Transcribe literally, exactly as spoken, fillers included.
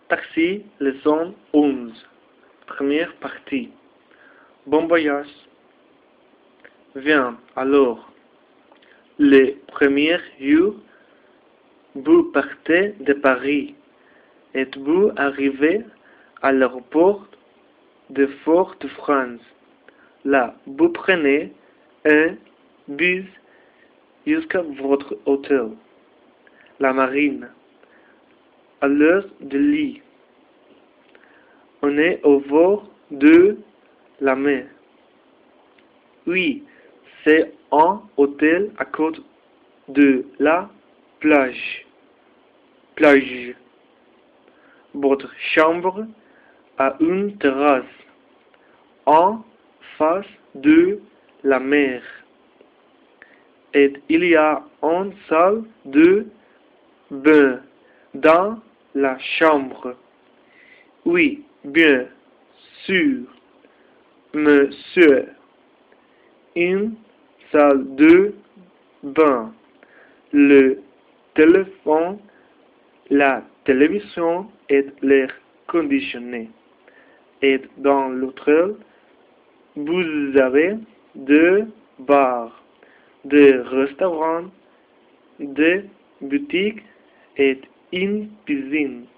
Taxi, leçon onze. Première partie. Bon voyage. Viens, alors. Le premier jour, vous partez de Paris. Êtes-vous arrivé à l'aéroport de Fort-de-France? Là, vous prenez un bus jusqu'à votre hôtel, la Marine, à l'heure de lit. On est au bord de la mer. Oui, c'est un hôtel à côté de la plage. Plage. Votre chambre a une terrasse en face de la mer. Et il y a une salle de bain dans la chambre. Oui, bien sûr, monsieur. Une salle de bain. Le téléphone, la télévision et l'air conditionné. Et dans l'hôtel, vous avez deux bars, des restaurants, des boutiques et une piscine.